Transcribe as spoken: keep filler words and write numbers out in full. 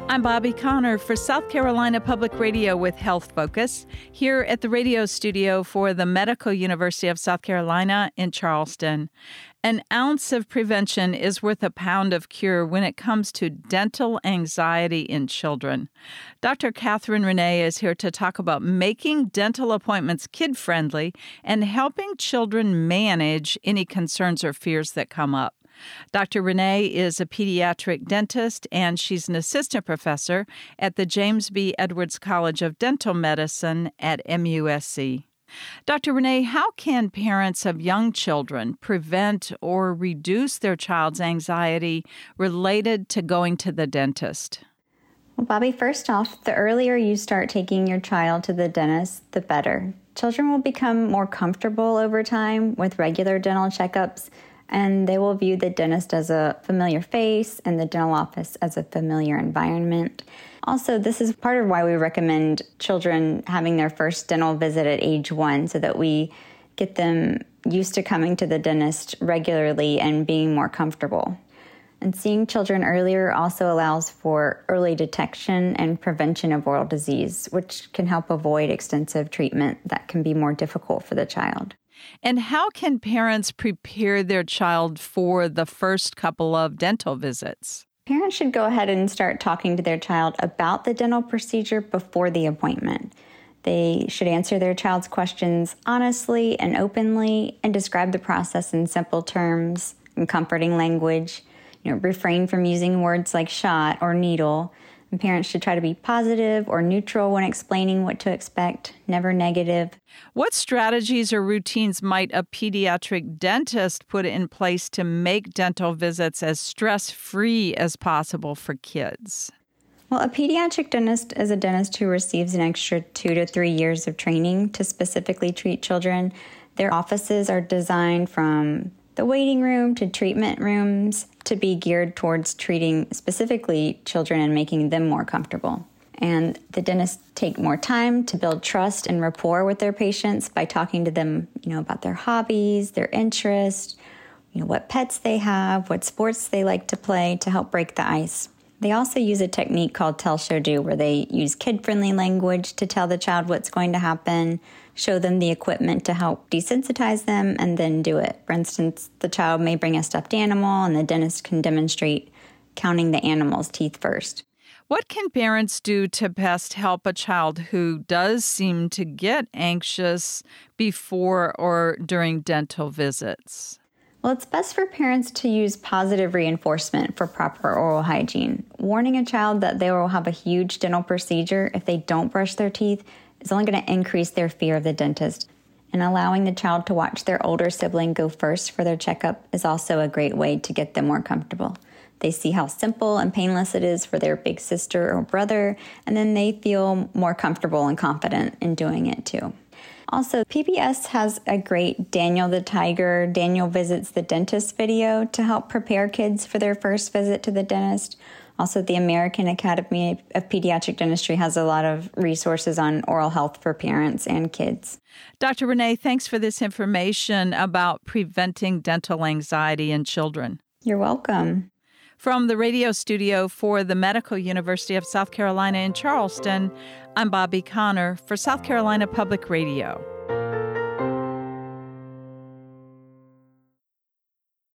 I'm Bobby Connor for South Carolina Public Radio with Health Focus, here at the radio studio for the Medical University of South Carolina in Charleston. An ounce of prevention is worth a pound of cure when it comes to dental anxiety in children. Doctor Catherine Renee is here to talk about making dental appointments kid-friendly and helping children manage any concerns or fears that come up. Doctor Renee is a pediatric dentist, and she's an assistant professor at the James B. Edwards College of Dental Medicine at M U S C. Doctor Renee, how can parents of young children prevent or reduce their child's anxiety related to going to the dentist? Well, Bobby, first off, the earlier you start taking your child to the dentist, the better. Children will become more comfortable over time with regular dental checkups, and they will view the dentist as a familiar face and the dental office as a familiar environment. Also, this is part of why we recommend children having their first dental visit at age one so that we get them used to coming to the dentist regularly and being more comfortable. And seeing children earlier also allows for early detection and prevention of oral disease, which can help avoid extensive treatment that can be more difficult for the child. And how can parents prepare their child for the first couple of dental visits? Parents should go ahead and start talking to their child about the dental procedure before the appointment. They should answer their child's questions honestly and openly and describe the process in simple terms and comforting language. You know, refrain from using words like shot or needle. And parents should try to be positive or neutral when explaining what to expect, never negative. What strategies or routines might a pediatric dentist put in place to make dental visits as stress-free as possible for kids? Well, a pediatric dentist is a dentist who receives an extra two to three years of training to specifically treat children. Their offices are designed from the waiting room to treatment rooms to be geared towards treating specifically children and making them more comfortable. And the dentists take more time to build trust and rapport with their patients by talking to them, you know, about their hobbies, their interests, you know, what pets they have, what sports they like to play to help break the ice. They also use a technique called tell, show, do, where they use kid-friendly language to tell the child what's going to happen, show them the equipment to help desensitize them, and then do it. For instance, the child may bring a stuffed animal, and the dentist can demonstrate counting the animal's teeth first. What can parents do to best help a child who does seem to get anxious before or during dental visits? Well, it's best for parents to use positive reinforcement for proper oral hygiene. Warning a child that they will have a huge dental procedure if they don't brush their teeth is only going to increase their fear of the dentist. And allowing the child to watch their older sibling go first for their checkup is also a great way to get them more comfortable. They see how simple and painless it is for their big sister or brother, and then they feel more comfortable and confident in doing it too. Also, P B S has a great Daniel the Tiger, Daniel Visits the Dentist video to help prepare kids for their first visit to the dentist. Also, the American Academy of Pediatric Dentistry has a lot of resources on oral health for parents and kids. Doctor Renee, thanks for this information about preventing dental anxiety in children. You're welcome. From the radio studio for the Medical University of South Carolina in Charleston, I'm Bobby Connor for South Carolina Public Radio.